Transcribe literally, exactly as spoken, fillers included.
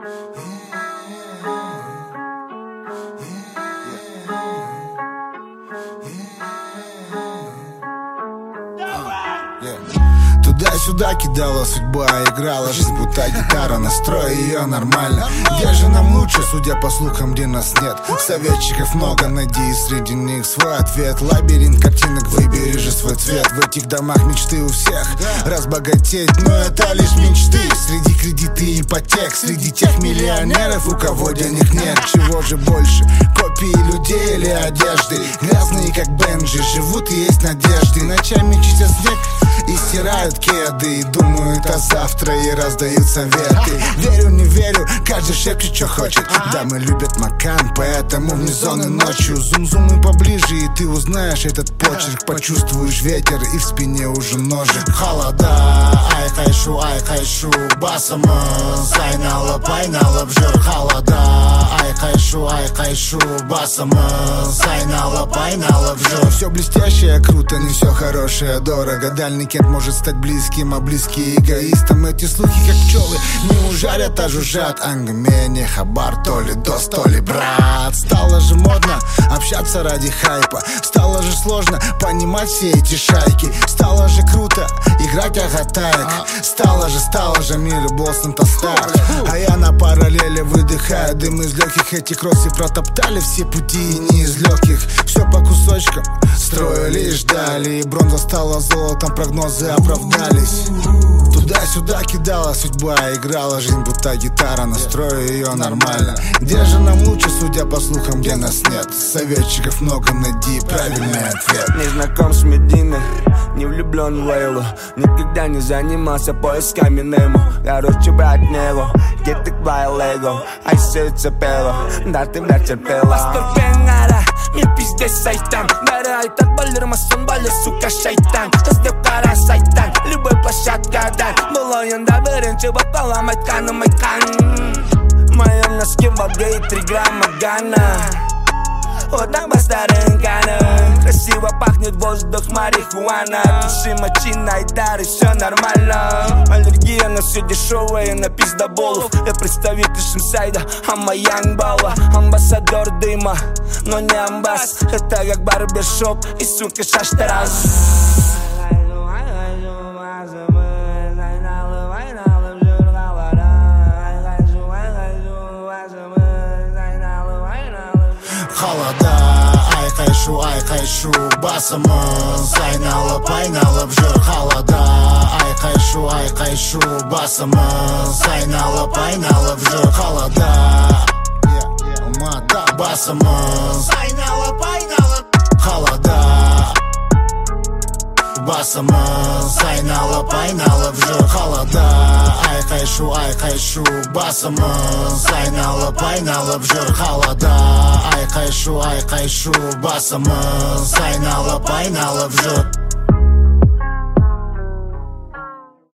Туда-сюда кидала судьба, играла жизнь, будто гитара, настрой ее нормально. Где же нам лучше, судя по слухам, где нас нет? Советчиков много, найди среди них свой ответ. Лабиринт картинок, выбери же свой цвет. В этих домах мечты у всех разбогатеть, но это лишь мечты. Среди кредиты и ипотек, среди тех миллионеров, у кого денег нет. Чего же больше, копии людей или одежды? Грязные как Бенджи, живут и есть надежды. Ночами чистят снег и стирают кеды, и думают о завтра и раздают советы. Верю, не верю, каждый шепчет, что хочет. Дамы любят макан, поэтому вне зоны ночью. Зум-зум и поближе, и ты узнаешь этот почерк. Почувствуешь ветер, и в спине уже ножик. Холода, ай хайшу, ай хайшу, басамыз айналып, айналып жүр. Холода, ай хайшу, ай хайшу, басамыз айналып, айналып жүр. Все блестящее круто, не все хорошее дорого. Дальний кент может стать близким, а близкие эгоистам. Эти слухи как пчелы не ужарят, а жужжат. Ангаме не хабар, то ли дост, то ли брат. Стало же модно общаться ради хайпа. Стало же сложно понимать все эти шайки. Стало же круто играть агатаек. Стало же, стало же мир и Бостон-то стар. А я на параллели выдыхаю дым из легких. Эти кроссы протоптали все пути и не из легких. Все по кусочкам строили и ждали. И бронза стала золотом, прогнозы оправдались. Туда-сюда кидала судьба, играла жизнь, будто гитара, настрою ее нормально. Где же нам лучше, судя по слухам, где нас нет? Советчиков много, найди правильный ответ. Не знаком с Мединой, не влюблен в Лейлу. Никогда не занимался поисками Немо. Короче, брать него, где ты квайлего? Ай, сердце пело, да ты меня терпела. Мен пиздец сайтан, бәрі айтат білдірмесін бәлі, сука шайтан. Қыздеп қара сайтан, любой площадкадан. Бұл ойында бірінші боп қалам айтқаным айтқан. Моем носке воды и три грамма гана. Отак бастарын каны. Красиво пахнет воздух марихуана. Души мочина и дары, все нормально. Аллергия на все дешевое, на пиздоболов. Я представитель Шимсайда, ама Янгбала. Амбассадор дыма, но не амбас. Это как барбершоп и сука шаштераз. Холода, ай хайшу, ай хайшу, басамыз айналып, айналып жүр. Холода, ай хайшу, ай хайшу, басамыз айналып, айналып жүр. Холода, басамыз айналып, айналып. Холода, басамыз айналып, айналып жүр. Холода, ай хайшу, ай хайшу, басамыз айналып, айналып жүр. Холода, ай хайшу, ай хайшу, басамыз айналып, айналып жүр.